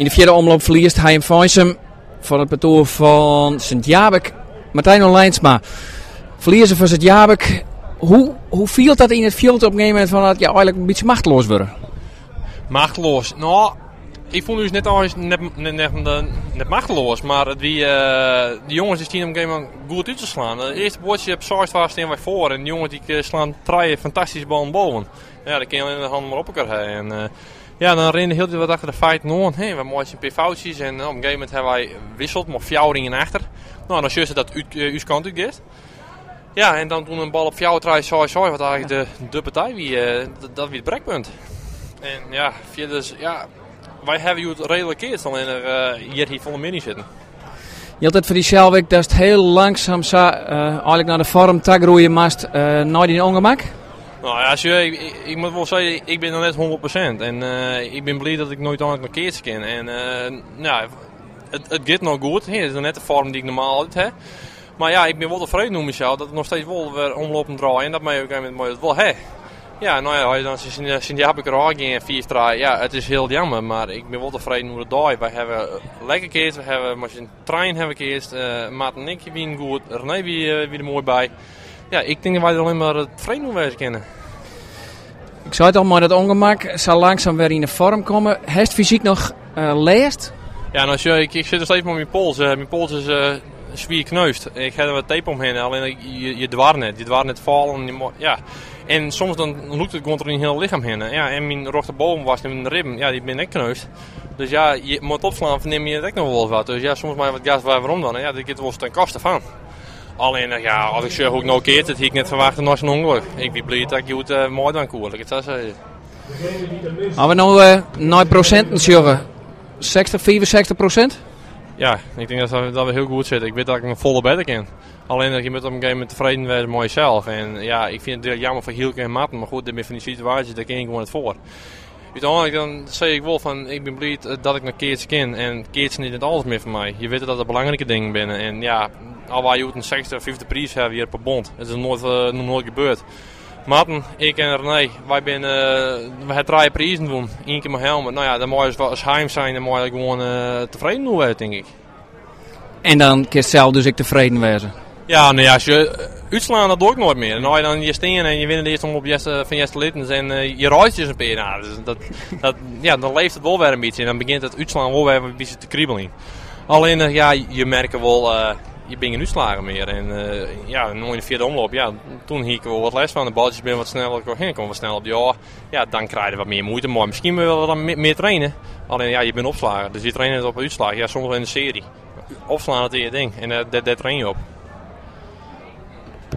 In de vierde omloop verliest hij in Foysum voor het parcours van Sint-Jabek. Martijn Lijnsma. Verliezen van Sint-Jabek. Hoe viel dat in het veld op een gegeven moment van dat je eigenlijk een beetje machteloos wordt? Machteloos? Nou, ik vond dus net machteloos, maar die jongens die staan op een gegeven moment goed uit te slaan. Het eerste bordje op 6 staan wij voor en die jongens die slaan 3 fantastische ballen boven. Ja, dan kun je alleen de handen maar op elkaar hebben. En dan rende heel wat achter de feiten aan. We hebben mooi een paar foutjes en op een gegeven moment hebben wij wisseld, maar 4 ringen achter. Nou, dan zie je dat uit kant uit gaat. Ja, en dan toen een bal op 4 3 6 wat eigenlijk de partij dat wie het brekpunt. En ja, dus, ja, wij hebben het redelijk keerd alleen hier volle mini zitten. Je had het voor die Sjaalwijk dat het heel langzaam eigenlijk naar de vorm groeien moest naar die ongemak? Nou ja, ik moet wel zeggen, ik ben nog net 100%. En ik ben blij dat ik nooit aan het keerd ken. En het gaat nog goed. Het is net de vorm die ik normaal altijd heb. Maar ja, ik ben wel tevreden met mezelf dat het nog steeds wel weer omlopen draaien. En dat mij ook een het wel hè. Ja, nou ja, als je dan Sint-Jabek eruit ging en 4-3, ja, het is heel jammer, maar ik ben wel tevreden hoe het draait. Wij hebben lekker keerd, we hebben maar een trein hebben keerd, Maat en ik wie goed, René wie er mooi bij. Ja, ik denk dat wij er alleen maar tevreden hoe wij kennen. Ik zei het al, maar dat ongemak zal langzaam weer in de vorm komen. Heeft fysiek nog leest? Ja, nou, ik zit er steeds met mijn pols. Mijn pols is zwier kneust. Ik heb er wat tape omheen, alleen je dwar net vallen. Ja. En soms dan loopt het gewoon door een heel lichaam heen. Ja, en mijn rechterboven was in de ribben, ja, die ben ik kneust. Dus ja, je moet opslaan, neem je het ook nog wel eens wat. Dus ja, soms maar wat gas waarom dan. Ja, dat gaat wel eens ten koste van. Alleen, ja, als ik zeg ook nog keert, dat had ik net verwacht naar zo'n ongeluk. Ik ben blij dat ik het mooi dan koer, ik het zo zeggen. Als we nou naar procenten zeggen, 60-65%? Ja, ik denk dat we heel goed zitten. Ik weet dat ik een volle bedden ken. Alleen dat je met op een gegeven moment tevreden bent met jezelf. En ja, ik vind het jammer voor Hielke en Matten. Maar goed, van die situatie, daar ken ik gewoon het voor. Uiteindelijk dan zeg ik wel van, ik ben blij dat ik naar Keerts ken. En Keerts is niet alles meer voor mij. Je weet dat er belangrijke dingen binnen. En ja, al waar je een 60 of 50 prijs hebben hier per bond. Het is nog nooit gebeurd. Matten, ik en René, we hebben 3 prijzen doen. 1 keer met helmen. Nou ja, dan moet je wel als heim zijn. Dan moet je gewoon tevreden worden, denk ik. En dan kun je zelf dus ik tevreden wezen. Ja, nou ja, als je uitslaan, dat doe ik nooit meer. En als je dan je steen en je wint de eerste op van Jesse Littens en je rijdt dus een beetje. Nou, ja, dan leeft het wel weer een beetje en dan begint het uitslaan wel weer een beetje te kriebelen. Alleen, ja, je merkt wel, je bent geen uitslagen meer. En ja, nog in de vierde omloop, ja, toen hiek ik wel wat les van. De balletjes ben wat sneller, ik kom wat sneller op die ja, dan krijg je wat meer moeite. Maar misschien willen we dan meer trainen. Alleen, ja, je bent opslagen, dus je traint op uitslagen. Ja, soms wel in de serie. Opslaan het in je ding en daar train je op.